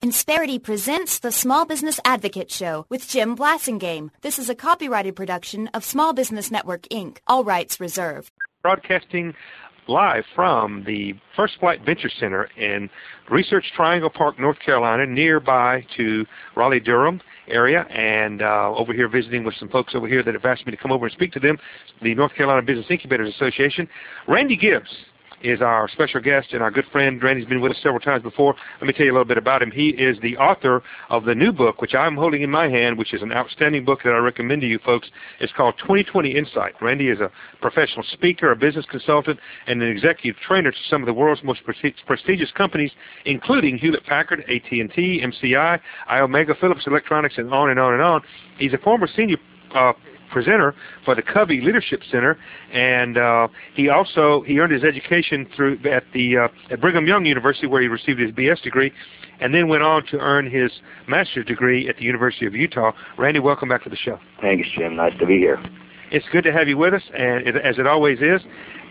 Insperity presents the Small Business Advocate Show with Jim Blasingame. This is a copyrighted production of Small Business Network, Inc., all rights reserved. Broadcasting live from the First Flight Venture Center in Research Triangle Park, North Carolina, nearby to Raleigh-Durham area, and over here visiting with some folks over here that have asked me to come over and speak to them, the North Carolina Business Incubators Association. Randy Gibbs is our special guest and our good friend. Randy's been with us several times before. Let me tell you a little bit about him. He is the author of the new book, which I'm holding in my hand, which is an outstanding book that I recommend to you folks. It's called 2020 Insight. Randy is a professional speaker, a business consultant, and an executive trainer to some of the world's most prestigious companies, including Hewlett-Packard, AT&T, MCI, Iomega, Philips Electronics, and on and on and on. He's a former senior presenter for the Covey Leadership Center, and he earned his education at Brigham Young University, where he received his BS degree, and then went on to earn his master's degree at the University of Utah. Randy, welcome back to the show. Thanks, Jim. Nice to be here. It's good to have you with us, and as it always is.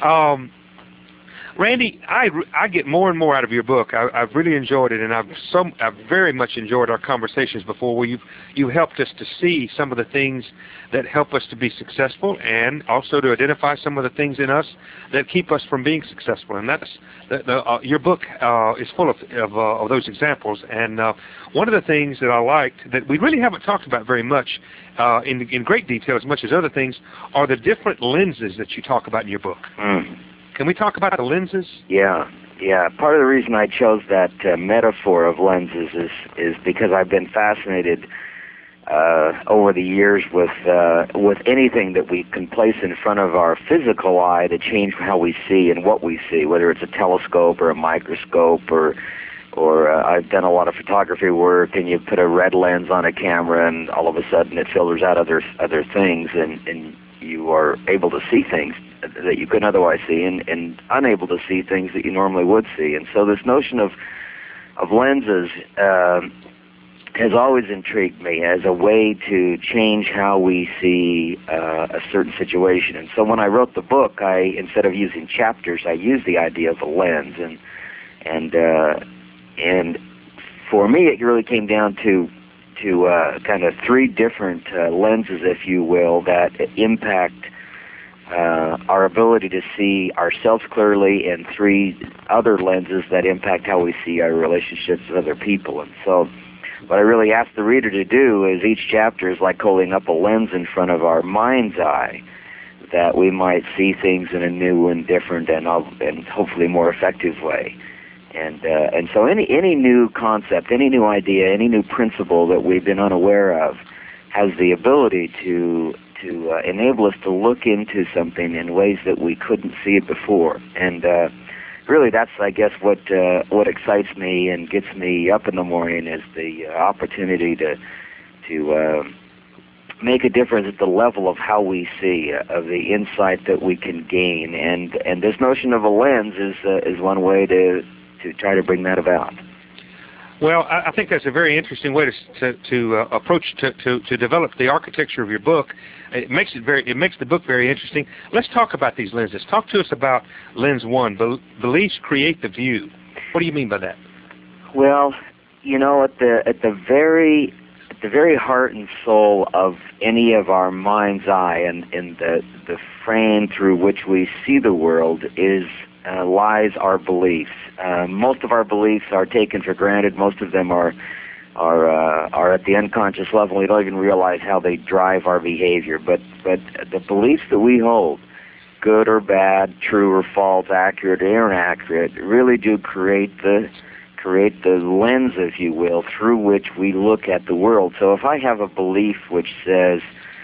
Randy, I get more and more out of your book. I've really enjoyed it, and I've very much enjoyed our conversations before, where you helped us to see some of the things that help us to be successful, and also to identify some of the things in us that keep us from being successful. And that's your book is full of those examples. And one of the things that I liked that we really haven't talked about very much in great detail, as much as other things, are the different lenses that you talk about in your book. Can we talk about the lenses? Yeah. Part of the reason I chose that metaphor of lenses is because I've been fascinated over the years with anything that we can place in front of our physical eye to change how we see and what we see, whether it's a telescope or a microscope or I've done a lot of photography work, and you put a red lens on a camera, and all of a sudden it filters out other things, and you are able to see things that you couldn't otherwise see, and unable to see things that you normally would see. And so this notion of lenses has always intrigued me as a way to change how we see a certain situation. And so when I wrote the book, instead of using chapters, I used the idea of a lens, and for me it really came down to kind of three different lenses, if you will, that impact our ability to see ourselves clearly, and three other lenses that impact how we see our relationships with other people. And so what I really ask the reader to do is each chapter is like holding up a lens in front of our mind's eye, that we might see things in a new and different and hopefully more effective way. And so any new concept, any new idea, any new principle that we've been unaware of has the ability to enable us to look into something in ways that we couldn't see it before. And really, that's, I guess, what excites me and gets me up in the morning, is the opportunity to make a difference at the level of how we see, of the insight that we can gain. And this notion of a lens is one way to try to bring that about. Well, I think that's a very interesting way to approach to develop the architecture of your book. It makes the book very interesting. Let's talk about these lenses. Talk to us about lens one. Beliefs create the view. What do you mean by that? Well, at the very heart and soul of any of our mind's eye, and in the frame through which we see the world, lies our beliefs. Most of our beliefs are taken for granted. Most of them are at the unconscious level. We don't even realize how they drive our behavior. But the beliefs that we hold, good or bad, true or false, accurate or inaccurate, really do create the lens, if you will, through which we look at the world. So if I have a belief which says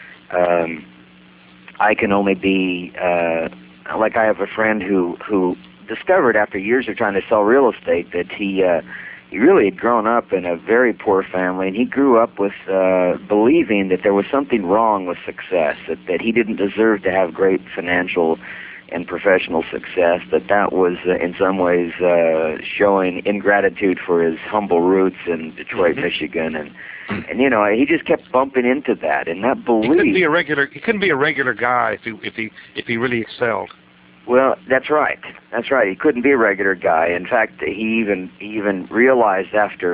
I can only be like, I have a friend who discovered after years of trying to sell real estate that he really had grown up in a very poor family, and he grew up with believing that there was something wrong with success, that he didn't deserve to have great financial and professional success, that was in some ways showing ingratitude for his humble roots in Detroit, Michigan, and he just kept bumping into that, and that belief. He couldn't be a regular guy if he really excelled. Well, that's right. He couldn't be a regular guy. In fact, he even realized after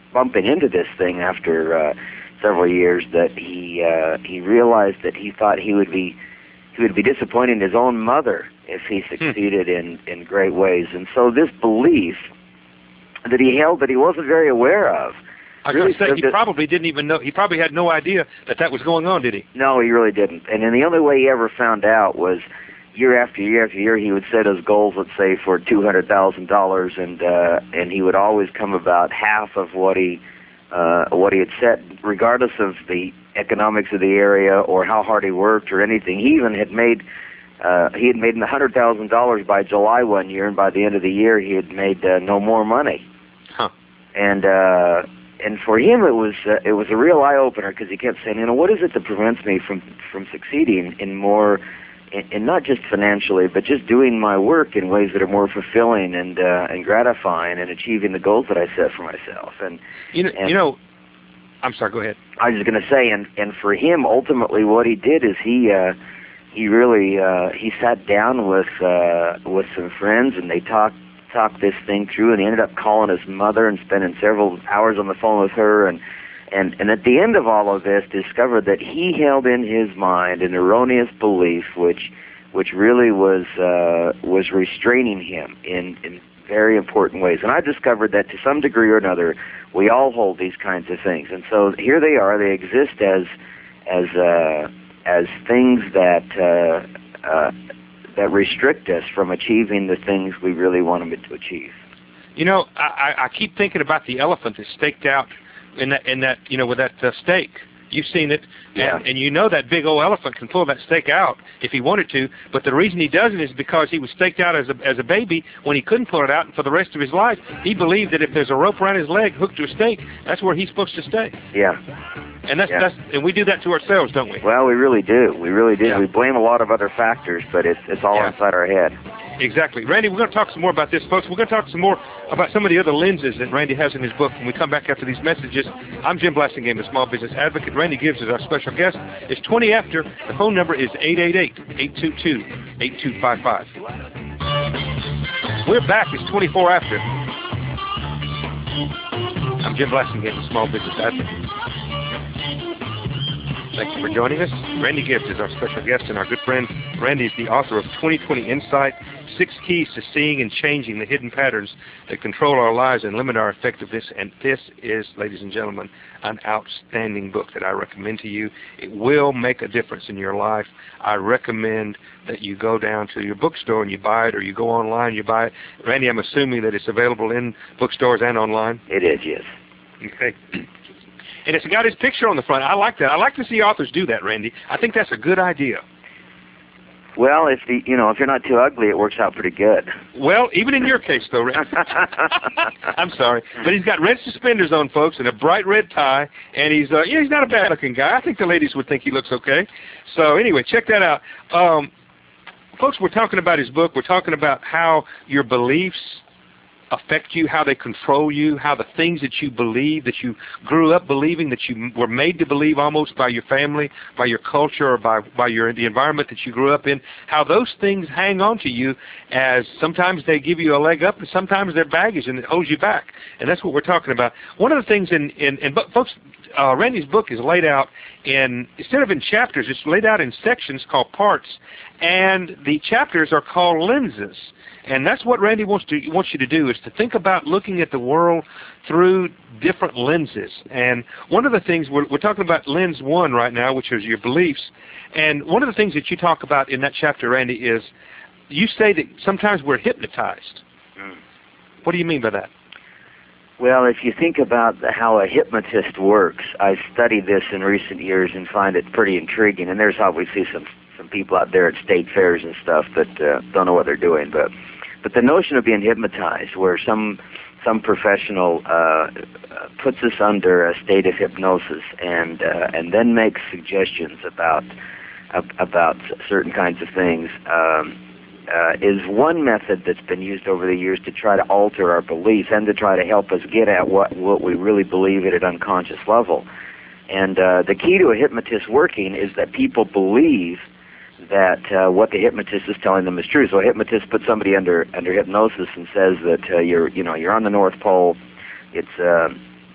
bumping into this thing after several years that he realized that he thought he would be disappointing his own mother if he succeeded in great ways. And so this belief that he held that he wasn't very aware of. I was going to say, he probably didn't even know, he probably had no idea that was going on, did he? No, he really didn't. And then the only way he ever found out was year after year after year, he would set his goals, let's say, for $200,000, and he would always come about half of what he had set, regardless of the economics of the area or how hard he worked or anything. He even had made $100,000 by July one year, and by the end of the year, he had made no more money. Huh. And for him, it was a real eye opener, because he kept saying, what is it that prevents me from succeeding in more, in not just financially, but just doing my work in ways that are more fulfilling and gratifying, and achieving the goals that I set for myself. And I'm sorry. Go ahead. I was going to say, and for him, ultimately, what he did is he really sat down with some friends, and they talked this thing through, and he ended up calling his mother and spending several hours on the phone with her, and at the end of all of this, discovered that he held in his mind an erroneous belief which really was restraining him in very important ways. And I discovered that to some degree or another, we all hold these kinds of things. And so here they are. They exist as things that restrict us from achieving the things we really want them to achieve. I keep thinking about the elephant that's staked out in that with that stake. You've seen it, yeah. and that big old elephant can pull that stake out if he wanted to, but the reason he doesn't is because he was staked out as a baby when he couldn't pull it out, and for the rest of his life, he believed that if there's a rope around his leg hooked to a stake, that's where he's supposed to stay. Yeah. And and we do that to ourselves, don't we? Well, we really do. We really do. Yeah. We blame a lot of other factors, but it's all inside our head. Exactly. Randy, we're going to talk some more about this, folks. We're going to talk some more about some of the other lenses that Randy has in his book when we come back after these messages. I'm Jim Blasingame, the Small Business Advocate. Randy Gibbs is our special guest. It's 20 after. The phone number is 888-822-8255. We're back. It's 24 after. I'm Jim Blasingame, the Small Business Advocate. Thank you for joining us. Randy Gibbs is our special guest, and our good friend Randy is the author of 2020 Insight, 6 Keys to Seeing and Changing the Hidden Patterns that Control Our Lives and Limit Our Effectiveness. And this is, ladies and gentlemen, an outstanding book that I recommend to you. It will make a difference in your life. I recommend that you go down to your bookstore and you buy it, or you go online and you buy it. Randy, I'm assuming that it's available in bookstores and online? It is, yes. Okay. And it's got his picture on the front. I like that. I like to see authors do that, Randy. I think that's a good idea. Well, if you're not too ugly, it works out pretty good. Well, even in your case, though, Randy. I'm sorry, but he's got red suspenders on, folks, and a bright red tie, and he's not a bad-looking guy. I think the ladies would think he looks okay. So anyway, check that out. Folks, we're talking about his book. We're talking about how your beliefs affect you, how they control you, how the things that you believe, that you grew up believing, that you were made to believe almost by your family, by your culture, or by the environment that you grew up in, how those things hang on to you, as sometimes they give you a leg up and sometimes they're baggage and it holds you back. And that's what we're talking about. One of the things but folks, Randy's book is laid out instead of in chapters, it's laid out in sections called parts, and the chapters are called lenses. And that's what Randy wants you to do, is to think about looking at the world through different lenses. And one of the things, we're talking about lens 1 right now, which is your beliefs. And one of the things that you talk about in that chapter, Randy, is you say that sometimes we're hypnotized. What do you mean by that? Well, if you think about how a hypnotist works, I've studied this in recent years and find it pretty intriguing. And there's obviously some people out there at state fairs and stuff that don't know what they're doing, but the notion of being hypnotized, where some professional puts us under a state of hypnosis and then makes suggestions about certain kinds of things, is one method that's been used over the years to try to alter our beliefs and to try to help us get at what we really believe at an unconscious level. And the key to a hypnotist working is that people believe that what the hypnotist is telling them is true. So a hypnotist puts somebody under hypnosis and says that you're on the North Pole. It's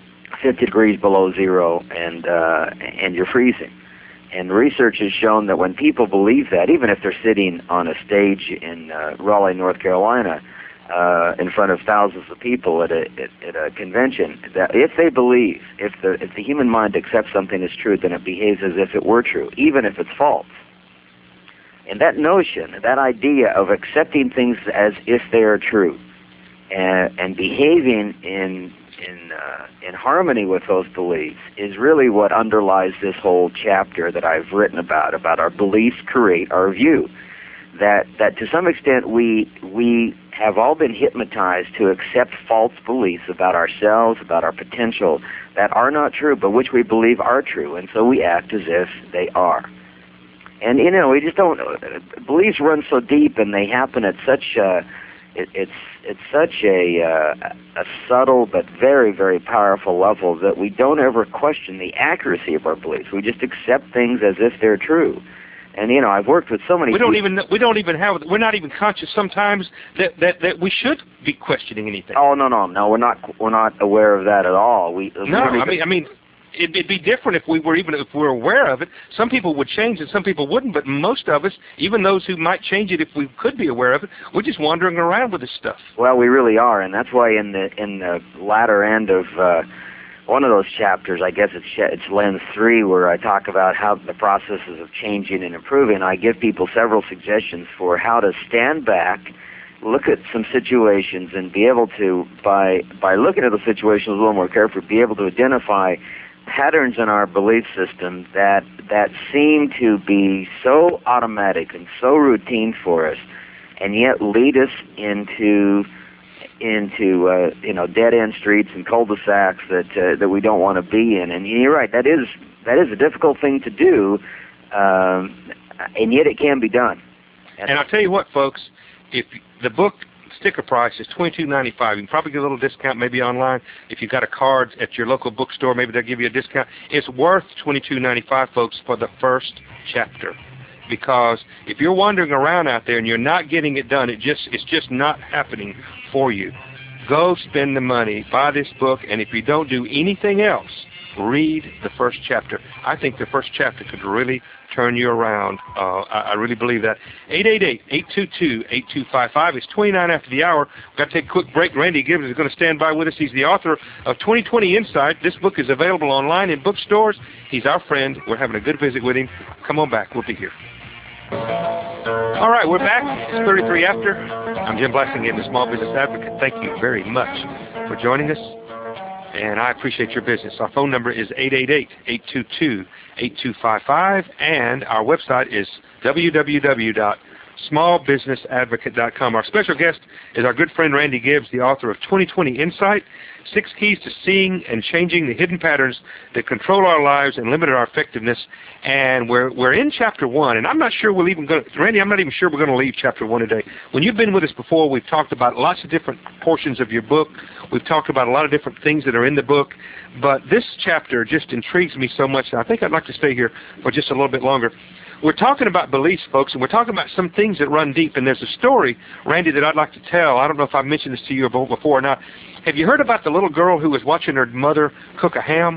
50 degrees below zero, and you're freezing. And research has shown that when people believe that, even if they're sitting on a stage in Raleigh, North Carolina, in front of thousands of people at a convention, that if they believe, if the human mind accepts something as true, then it behaves as if it were true, even if it's false. And that notion, that idea of accepting things as if they are true, and behaving in harmony with those beliefs, is really what underlies this whole chapter that I've written about our beliefs create our view. That to some extent we have all been hypnotized to accept false beliefs about ourselves, about our potential, that are not true, but which we believe are true, and so we act as if they are. And we just don't. Beliefs run so deep, and they happen at such it's such a subtle but very, very powerful level that we don't ever question the accuracy of our beliefs. We just accept things as if they're true. And I've worked with so many. We're not even conscious sometimes that we should be questioning anything. Oh no, we're not aware of that at all. I mean, it'd be different if we were aware of it. Some people would change it, some people wouldn't. But most of us, even those who might change it if we could be aware of it, we're just wandering around with this stuff. Well, we really are, and that's why in the latter end of one of those chapters, I guess it's Lens 3, where I talk about how the processes of changing and improving. I give people several suggestions for how to stand back, look at some situations, and be able to, by looking at the situations a little more carefully, be able to identify patterns in our belief system that seem to be so automatic and so routine for us, and yet lead us into dead-end streets and cul-de-sacs that we don't want to be in. And you're right, that is a difficult thing to do, and yet it can be done. And I'll tell you what, folks, if the book sticker price is $22.95, you can probably get a little discount maybe online. If you've got a card at your local bookstore, maybe they'll give you a discount. It's worth $22.95, folks, for the first chapter. Because if you're wandering around out there and you're not getting it done, it's just not happening for you. Go spend the money, buy this book, and if you don't do anything else, read the first chapter. I think the first chapter could really turn you around. I really believe that. 888-822-8255. It's 29 after the hour. We've got to take a quick break. Randy Gibbs is going to stand by with us. He's the author of 2020 Insight. This book is available online in bookstores. He's our friend. We're having a good visit with him. Come on back. We'll be here. All right, we're back. It's 33 after. I'm Jim Blasingame, the Small Business Advocate. Thank you very much for joining us, and I appreciate your business. Our phone number is 888-822-8255, and our website is www.smallbusinessadvocate.com. Our special guest is our good friend Randy Gibbs, the author of 2020 Insight, 6 Keys to Seeing and Changing the Hidden Patterns that Control Our Lives and Limit Our Effectiveness. And we're in Chapter 1, and I'm not sure we'll even go, Randy, I'm not even sure we're going to leave Chapter 1 today. When you've been with us before, we've talked about lots of different portions of your book. We've talked about a lot of different things that are in the book, but this chapter just intrigues me so much, and I think I'd like to stay here for just a little bit longer. We're talking about beliefs, folks, and we're talking about some things that run deep. And there's a story, Randy, that I'd like to tell. I don't know if I've mentioned this to you before or not. Have you heard about the little girl who was watching her mother cook a ham?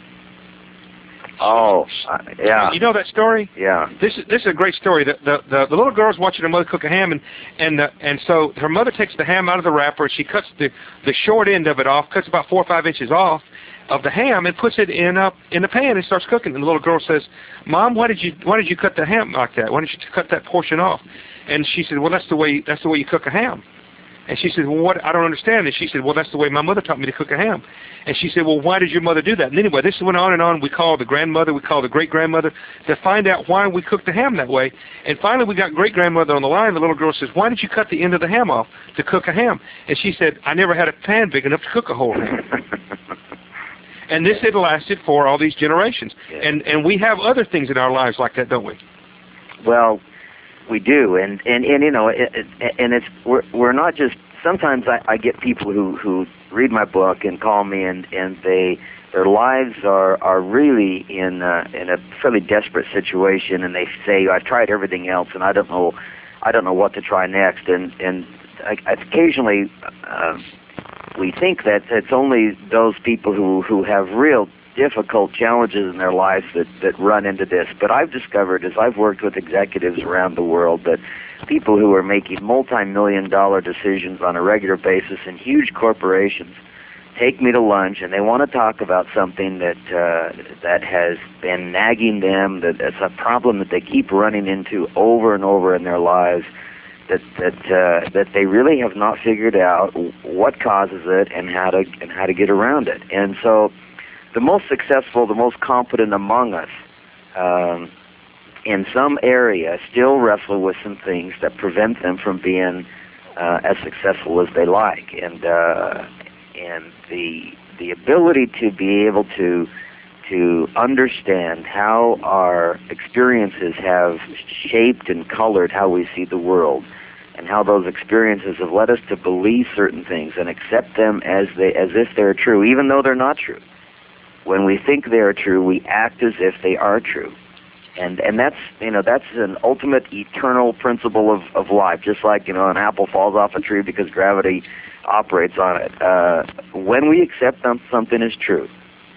Oh, yeah. You know that story? Yeah. This is a great story. The little girl's watching her mother cook a ham, and so her mother takes the ham out of the wrapper. She cuts the short end of it off, cuts about 4 or 5 inches off of the ham, and puts it in the pan and starts cooking. And the little girl says, "Mom, why did you cut the ham like that? Why didn't you cut that portion off?" And she said, "Well, that's the way you cook a ham." And she said, "Well, what? I don't understand." And she said, "Well, that's the way my mother taught me to cook a ham." And she said, "Well, why did your mother do that?" And anyway, this went on and on. We called the grandmother, we called the great-grandmother to find out why we cooked the ham that way. And finally, we got great-grandmother on the line. The little girl says, "Why did you cut the end of the ham off to cook a ham?" And she said, "I never had a pan big enough to cook a whole ham." And this had lasted for all these generations. Yeah. And we have other things in our lives like that, don't we? Well, we do. And you know, and we're not just. Sometimes I get people who read my book and call me, and their lives are really in a fairly desperate situation, and they say, "I've tried everything else, and I don't know what to try next." And I occasionally we think that it's only those people who have real difficult challenges in their lives that run into this. But I've discovered, as I've worked with executives around the world, that people who are making multi-million-dollar decisions on a regular basis in huge corporations take me to lunch, and they want to talk about something that has been nagging them, that's a problem that they keep running into over and over in their lives, that they really have not figured out what causes it and how to get around it. And so the most successful, the most competent among us, in some area, still wrestle with some things that prevent them from being as successful as they like. And the ability to be able to understand how our experiences have shaped and colored how we see the world, and how those experiences have led us to believe certain things and accept them as if they're true, even though they're not true. When we think they are true, we act as if they are true. And that's an ultimate eternal principle of life. Just like, an apple falls off a tree because gravity operates on it. When we accept something is true,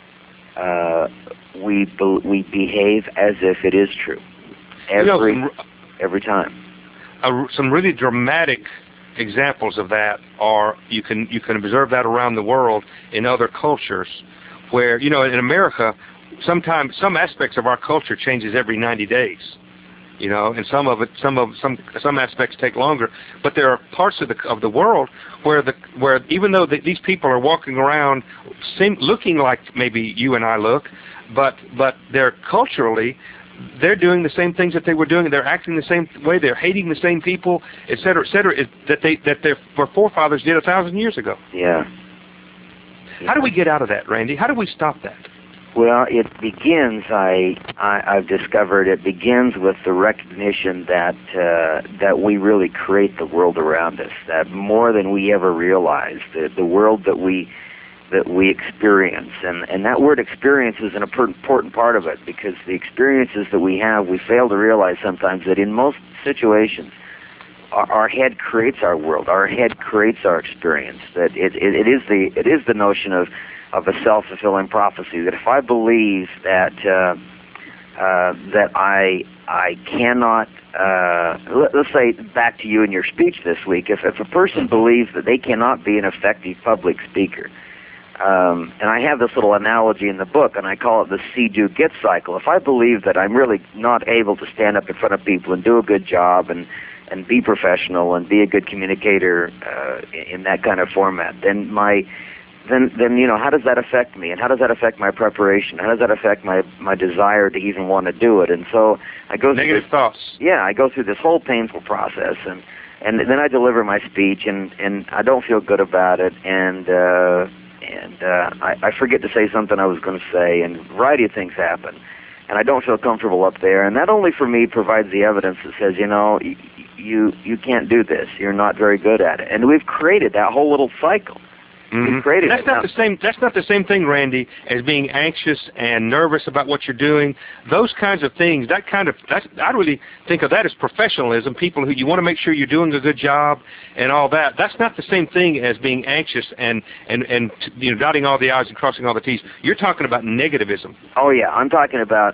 we behave as if it is true every time. Some really dramatic examples of that are you can observe that around the world in other cultures, where in America, sometimes some aspects of our culture changes every 90 days. And some aspects take longer. But there are parts of the world where even though these people are walking around looking like maybe you and I look, but they're culturally, they're doing the same things that they were doing. They're acting the same way. They're hating the same people, et cetera, that their forefathers did 1,000 years ago. Yeah. How do we get out of that, Randy? How do we stop that? Well, it begins, I've discovered, it begins with the recognition that we really create the world around us, that more than we ever realize, the world that we experience. And that word experience is an important part of it, because the experiences that we have, we fail to realize sometimes that in most situations, our head creates our world, our head creates our experience, that it is the notion of a self-fulfilling prophecy, that if I believe that I cannot, let's say, back to you in your speech this week, if a person believes that they cannot be an effective public speaker, and I have this little analogy in the book, and I call it the see-do-get cycle. If I believe that I'm really not able to stand up in front of people and do a good job and be professional and be a good communicator in that kind of format, then how does that affect me, and how does that affect my preparation? How does that affect my desire to even want to do it? And so I go through negative thoughts. Yeah, I go through this whole painful process, and then I deliver my speech, and I don't feel good about it, and I forget to say something I was going to say, and a variety of things happen, and I don't feel comfortable up there, and that only for me provides the evidence that says, you can't do this. You're not very good at it, and we've created that whole little cycle. Mm-hmm. That's not the same thing, Randy, as being anxious and nervous about what you're doing. Those kinds of things. I really think of that as professionalism. People who you want to make sure you're doing a good job and all that. That's not the same thing as being anxious and dotting all the I's and crossing all the T's. You're talking about negativism. Oh yeah, I'm talking about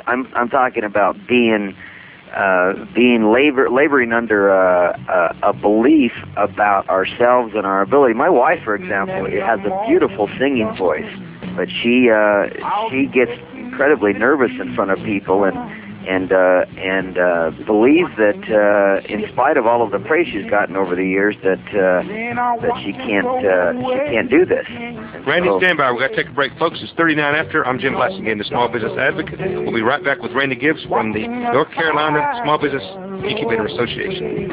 laboring under a belief about ourselves and our ability. My wife, for example, has a beautiful singing voice, but she gets incredibly nervous in front of people and believes that in spite of all of the praise she's gotten over the years that she can't do this. Randy, stand by. We've got to take a break, folks. It's 39 after. I'm Jim Blasingame, the Small Business Advocate. We'll be right back with Randy Gibbs from the North Carolina Small Business Incubator Association.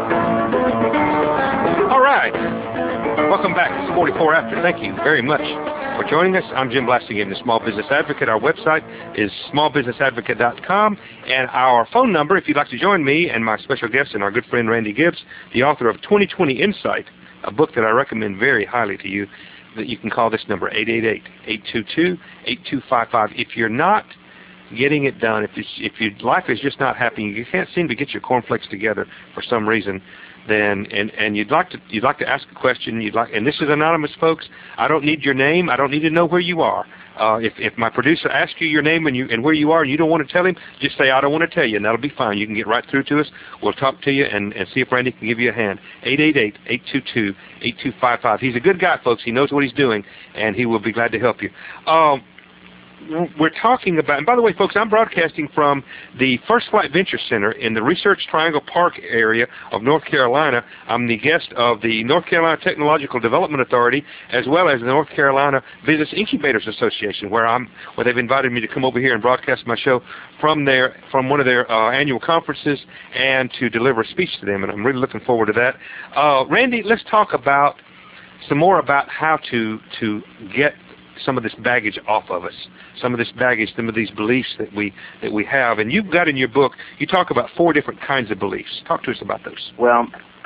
All right. Welcome back. It's 44 after. Thank you very much for joining us. I'm Jim Blasingame, the Small Business Advocate. Our website is smallbusinessadvocate.com, and our phone number, if you'd like to join me and my special guest and our good friend Randy Gibbs, the author of 2020 Insight, a book that I recommend very highly to you, that you can call this number, 888-822-8255. If you're not getting it done, if your life is just not happening, you can't seem to get your cornflakes together for some reason, then and you'd like to ask a question, and this is anonymous, folks. I don't need your name. I don't need to know where you are. If my producer asks you your name and where you are and you don't want to tell him, just say, I don't want to tell you, and that'll be fine. You can get right through to us. We'll talk to you and see if Randy can give you a hand. 888-822-8255. He's a good guy, folks. He knows what he's doing, and he will be glad to help you. We're talking about, and by the way, folks, I'm broadcasting from the First Flight Venture Center in the Research Triangle Park area of North Carolina. I'm the guest of the North Carolina Technological Development Authority, as well as the North Carolina Business Incubators Association, where they've invited me to come over here and broadcast my show from one of their annual conferences and to deliver a speech to them, and I'm really looking forward to that. Randy, let's talk about some more about how to get some of this baggage off of us, some of this baggage, some of these beliefs that we have. And you've got in your book, you talk about 4 different kinds of beliefs. Talk to us about those. Well,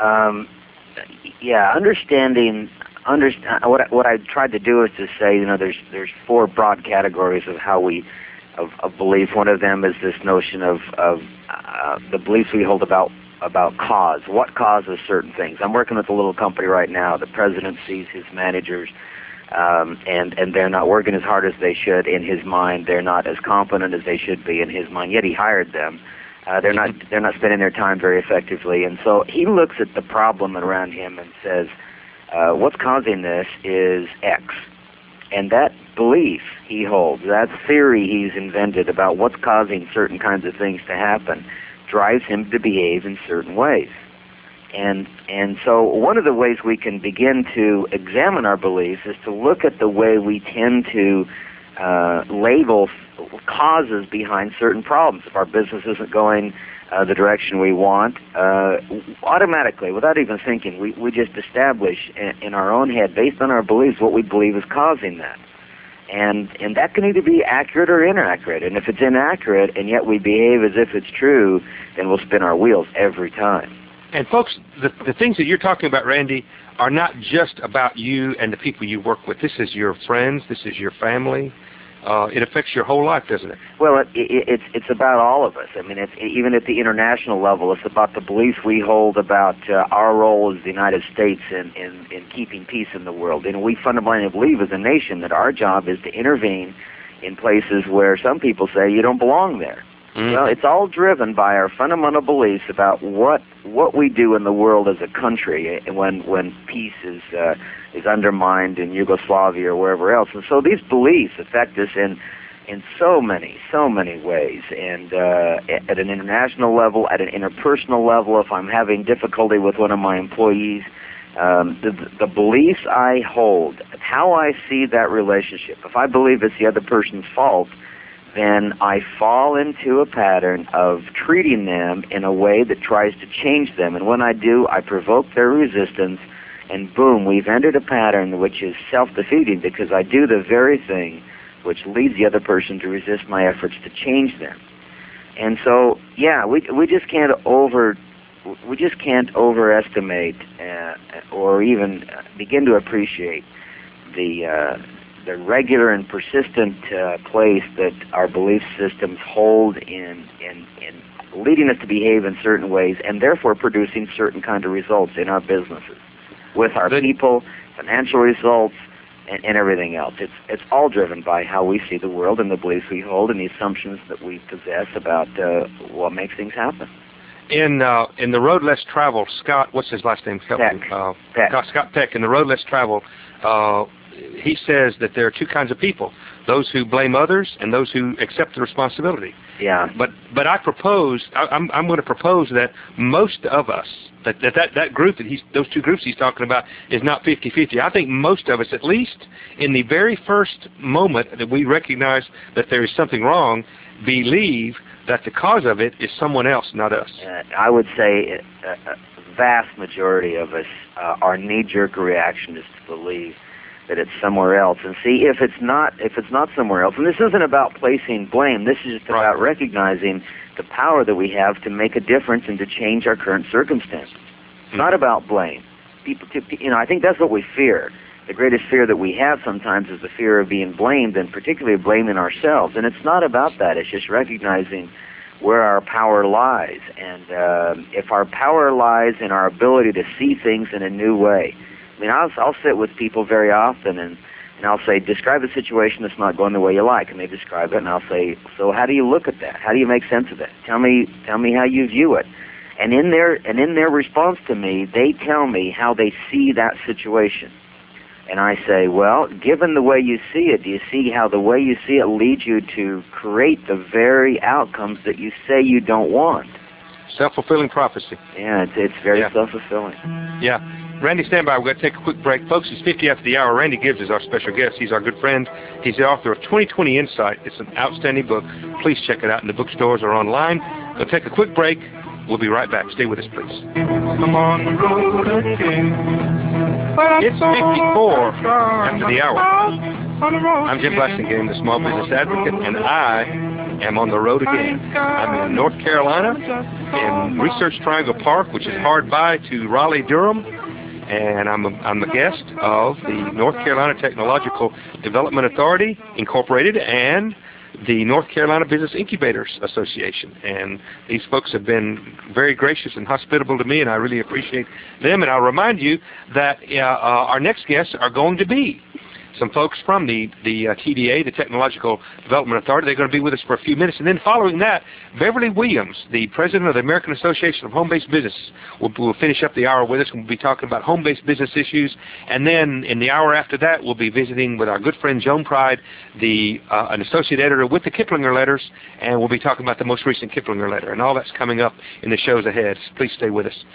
understanding what I tried to do is to say, there's 4 broad categories of how of belief. One of them is this notion of the beliefs we hold about cause. What causes certain things? I'm working with a little company right now. The president sees his managers and they're not working as hard as they should in his mind. They're not as competent as they should be in his mind. Yet he hired them. They're not spending their time very effectively. And so he looks at the problem around him and says, what's causing this is X. And that belief he holds, that theory he's invented about what's causing certain kinds of things to happen, drives him to behave in certain ways. And so one of the ways we can begin to examine our beliefs is to look at the way we tend to label causes behind certain problems. If our business isn't going the direction we want, automatically, without even thinking, we just establish in our own head, based on our beliefs, what we believe is causing that. And that can either be accurate or inaccurate. And if it's inaccurate and yet we behave as if it's true, then we'll spin our wheels every time. And folks, the things that you're talking about, Randy, are not just about you and the people you work with. This is your friends. This is your family. It affects your whole life, doesn't it? Well, it's about all of us. I mean, even at the international level, it's about the beliefs we hold about our role as the United States in keeping peace in the world. And we fundamentally believe as a nation that our job is to intervene in places where some people say you don't belong there. Mm-hmm. Well, it's all driven by our fundamental beliefs about what we do in the world as a country when peace is undermined in Yugoslavia or wherever else. And so these beliefs affect us in so many ways. And at an international level, at an interpersonal level, if I'm having difficulty with one of my employees, the beliefs I hold, how I see that relationship, if I believe it's the other person's fault, then I fall into a pattern of treating them in a way that tries to change them. And when I do, I provoke their resistance, and boom, we've entered a pattern which is self-defeating because I do the very thing which leads the other person to resist my efforts to change them. And so, yeah, we just can't overestimate or even begin to appreciate the regular and persistent place that our belief systems hold in leading us to behave in certain ways and therefore producing certain kind of results in our businesses, with our people, financial results, and everything else. It's all driven by how we see the world and the beliefs we hold and the assumptions that we possess about what makes things happen. In The Road Less Traveled, Scott, what's his last name? Peck. Scott Peck. In The Road Less Traveled, he says that there are 2 kinds of people: those who blame others and those who accept the responsibility. Yeah. But I propose, I'm going to propose that most of us, that group those 2 groups he's talking about is not 50-50. I think most of us, at least in the very first moment that we recognize that there is something wrong, believe that the cause of it is someone else, not us. I would say a vast majority of us, our knee-jerk reaction is to believe that it's somewhere else. And see, if it's not somewhere else, and this isn't about placing blame, this is just about recognizing the power that we have to make a difference and to change our current circumstances. It's not about blame. I think that's what we fear. The greatest fear that we have sometimes is the fear of being blamed, and particularly blaming ourselves. And it's not about that. It's just recognizing where our power lies. And if our power lies in our ability to see things in a new way. I mean, I'll sit with people very often and I'll say, describe a situation that's not going the way you like. And they describe it, and I'll say, so how do you look at that? How do you make sense of it? Tell me how you view it. And in their response to me, they tell me how they see that situation. And I say, well, given the way you see it, do you see how the way you see it leads you to create the very outcomes that you say you don't want? Self-fulfilling prophecy. Yeah, it's very self-fulfilling. Yeah. Randy, stand by. We're going to take a quick break. Folks, it's 50 after the hour. Randy Gibbs is our special guest. He's our good friend. He's the author of 2020 Insight. It's an outstanding book. Please check it out in the bookstores or online. We'll take a quick break. We'll be right back. Stay with us, please. I'm on the road again. It's 54 after the hour. I'm Jim Blasingame, the small business advocate, and I am on the road again. I'm in North Carolina, in Research Triangle Park, which is hard by to Raleigh-Durham, and I'm the guest of the North Carolina Technological Development Authority, Incorporated, and the North Carolina Business Incubators Association. And these folks have been very gracious and hospitable to me, and I really appreciate them. And I'll remind you that our next guests are going to be some folks from the TDA, the Technological Development Authority. They're going to be with us for a few minutes. And then following that, Beverly Williams, the president of the American Association of Home-Based Business, will finish up the hour with us. We'll be talking about home-based business issues. And then in the hour after that, we'll be visiting with our good friend Joan Pride, an associate editor with the Kiplinger Letters, and we'll be talking about the most recent Kiplinger letter. And all that's coming up in the shows ahead. Please stay with us.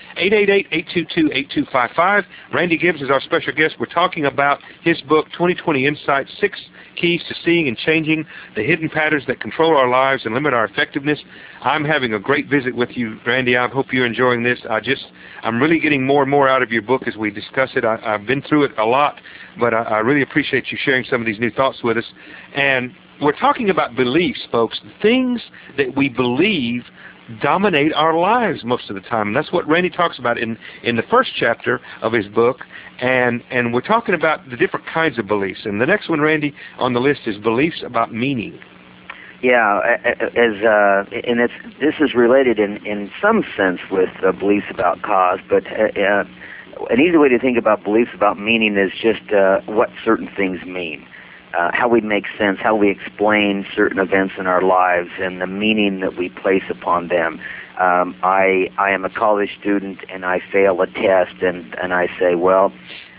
888-822-8255. Randy Gibbs is our special guest. We're talking about his book, 2020 Insight, 6 Keys to Seeing and Changing the Hidden Patterns that Control Our Lives and Limit Our Effectiveness. I'm having a great visit with you, Randy. I hope you're enjoying this. I'm really getting more and more out of your book as we discuss it. I've been through it a lot, but I really appreciate you sharing some of these new thoughts with us. And we're talking about beliefs, folks, things that we believe dominate our lives most of the time. And that's what Randy talks about in the first chapter of his book. And we're talking about the different kinds of beliefs. And the next one, Randy, on the list is beliefs about meaning. Yeah, this is related in some sense with beliefs about cause, but an easy way to think about beliefs about meaning is just what certain things mean. How we make sense, how we explain certain events in our lives, and the meaning that we place upon them. I am a college student, and I fail a test, and I say, well,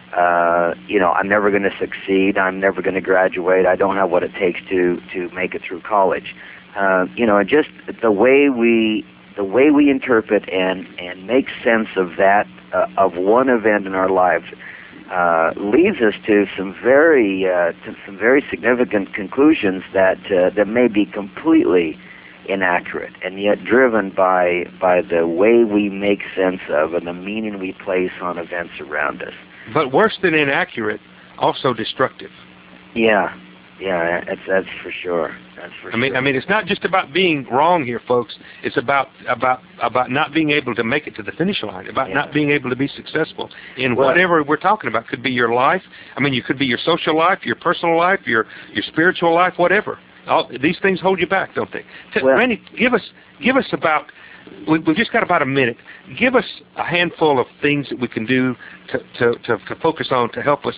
I'm never going to succeed. I'm never going to graduate. I don't have what it takes to make it through college. Just the way we interpret and make sense of that of one event in our lives. Leads us to some very significant conclusions that may be completely inaccurate, and yet driven by the way we make sense of and the meaning we place on events around us. But worse than inaccurate, also destructive. Yeah, that's for sure. I mean, it's not just about being wrong here, folks. It's about not being able to make it to the finish line, about not being able to be successful in whatever we're talking about. Could be your life. You could be your social life, your personal life, your spiritual life, whatever. These things hold you back, don't they? Randy, give us about. We've just got about a minute. Give us a handful of things that we can do to focus on to help us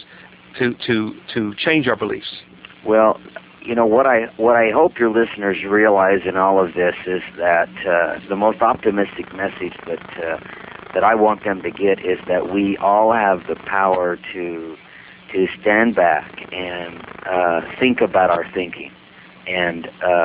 to change our beliefs. Well, what I hope your listeners realize in all of this is that the most optimistic message that I want them to get is that we all have the power to stand back and think about our thinking, and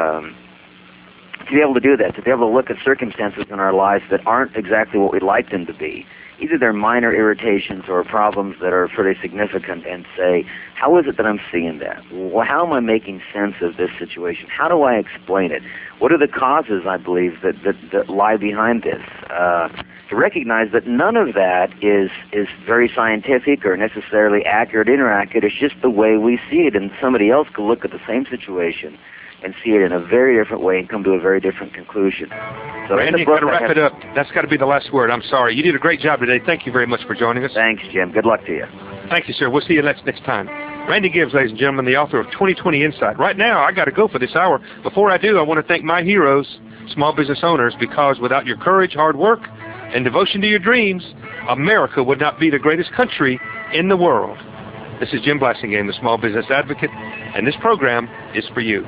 to be able to do that, to be able to look at circumstances in our lives that aren't exactly what we'd like them to be. Either they're minor irritations or problems that are pretty significant, and say, how is it that I'm seeing that? Well, how am I making sense of this situation? How do I explain it? What are the causes, I believe, that lie behind this? To recognize that none of that is very scientific or necessarily accurate, inaccurate. It's just the way we see it, and somebody else could look at the same situation and see it in a very different way and come to a very different conclusion. So Randy, you've got to wrap it up. That's got to be the last word. I'm sorry. You did a great job today. Thank you very much for joining us. Thanks, Jim. Good luck to you. Thank you, sir. We'll see you next time. Randy Gibbs, ladies and gentlemen, the author of 2020 Insight. Right now, I got to go for this hour. Before I do, I want to thank my heroes, small business owners, because without your courage, hard work, and devotion to your dreams, America would not be the greatest country in the world. This is Jim Blasingame, the Small Business Advocate, and this program is for you.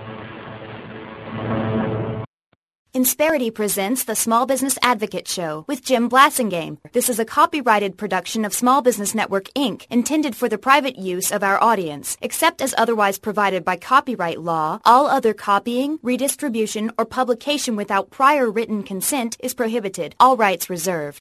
Insperity presents the Small Business Advocate Show with Jim Blasingame. This is a copyrighted production of Small Business Network, Inc., intended for the private use of our audience. Except as otherwise provided by copyright law, all other copying, redistribution, or publication without prior written consent is prohibited. All rights reserved.